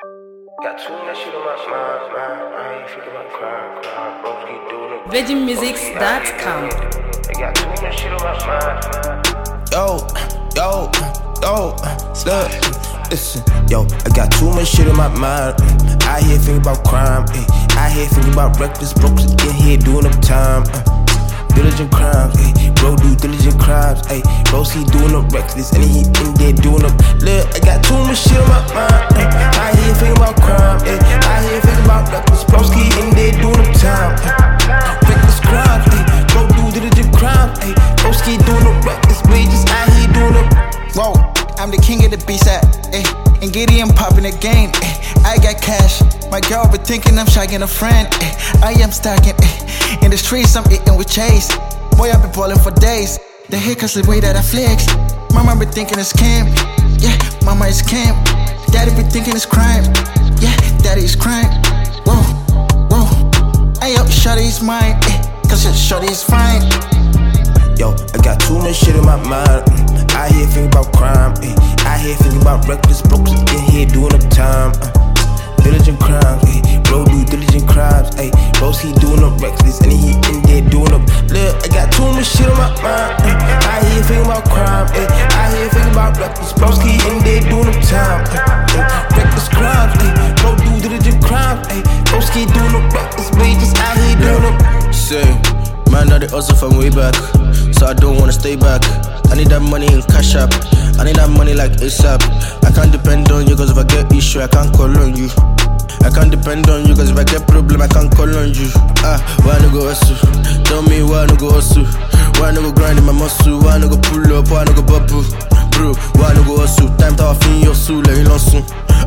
Got too much shit on my mind. I ain't thinking about crime. Bros keep doing it. VeggieMusics.com. I got too much shit on my mind. Look, listen, yo, I got too much shit on my mind. I hear thinking about crime, I hear thinking about reckless brokers in here doing up time. Diligent crimes, bro do diligent crimes, bro he doing up reckless and he in there doing up. Look, I got too much shit on my mind. I hear thinking about crime, I hear thinking about reckless bros he in there doing up time. Reckless crimes, bro do diligent crimes, bro he doing up reckless wages. I hear doing up. Whoa, I'm the king of the B-side, and Gideon popping the game. I got cash, my girl be thinking I'm shagging a friend. I am stacking, in the streets I'm eating with Chase. Boy, I've been ballin' for days. The hit cause the way that I flex. Mama be thinking it's camp, yeah, mama is camp. Daddy be thinking it's crime, yeah, daddy is crime. Whoa, hey yo, shorty's mine, cause shorty's fine. Yo, I got too much shit in my mind. I hear thinking about crime, I hear thinking about reckless brokers in here doing up time. Diligent crimes, bro do diligent crimes, bros he doing up reckless and he in there doing up. Look, I got too much shit on my mind. I hear thinking about crime, I hear thinking about reckless bros he in there doing up time. Reckless crimes, bro do diligent crimes, bros he doing up reckless wages. I hear doing up. Say, man, now they hustle from way back, so I don't wanna stay back. I need that money in cash app. I need that money like ASAP. I can't depend on you, cause if I get issue, I can't call on you. I can't depend on you, cause if I get problem, I can't call on you. Why no go hustle? Tell me why no go hustle? Why no go grind in my muscle? Why no go pull up? Why no go bubble? Bro, why no go hustle? Time to fin your soul, let you soon.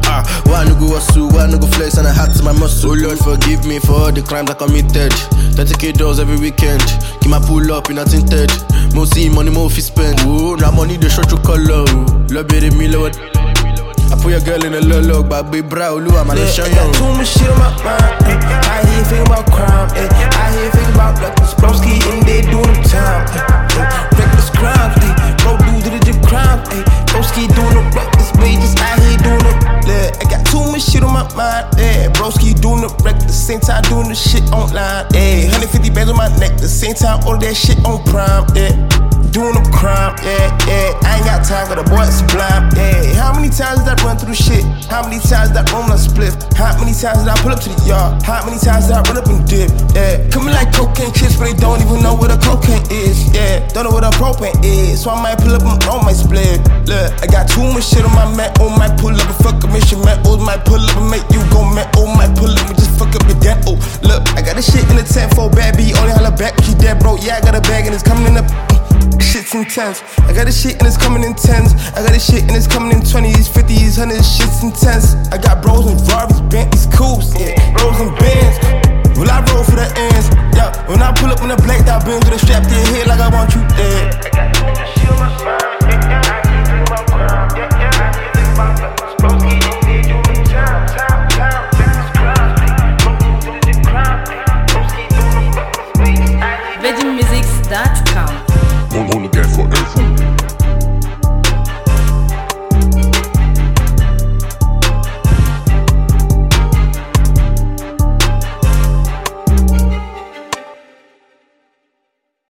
Why no go hustle? Why no go flex and I hat to my muscle? Oh Lord, forgive me for all the crimes I committed. 30k dollars every weekend. Keep my pull up in a tinted. More see money, more fi spend. Ooh, now money the short to color. Love it, me love it. I put your girl in a low log, but big brow, Lou, I'm a I got too much shit on my mind. I hear thinking about crime, I hear thinking about reckless bros he in there doing up time. Reckless crimes, bro do diligent crimes, bros he doing up reckless wages. I hear doing up. I got too much shit on my mind, broski doing up reckless, same time doing the shit online, 150 bands on my neck, the same time all that shit on prime, doing up crime, I ain't got time for the boy sublime, how many times did I run through shit? How many times did I roll on a spliff? How many times did I pull up to the yard? How many times did I run up and dip? Coming like cocaine chips, but they don't even know what a cocaine is, don't know what a propane is, so I might pull up and roll my split. Look, I got too much shit on my mat, might pull up and fuck a mission, man, might pull up and make you go mad, might pull up and just fuck up your dent. Look, I got this shit in the 10-4 bad B, only holla back, she dead bro, yeah, I got a bag and it's coming in the shit's intense. I got this shit and it's coming in 10s. I got this shit and it's coming in 20s, 50s, 100s, shit's intense. I got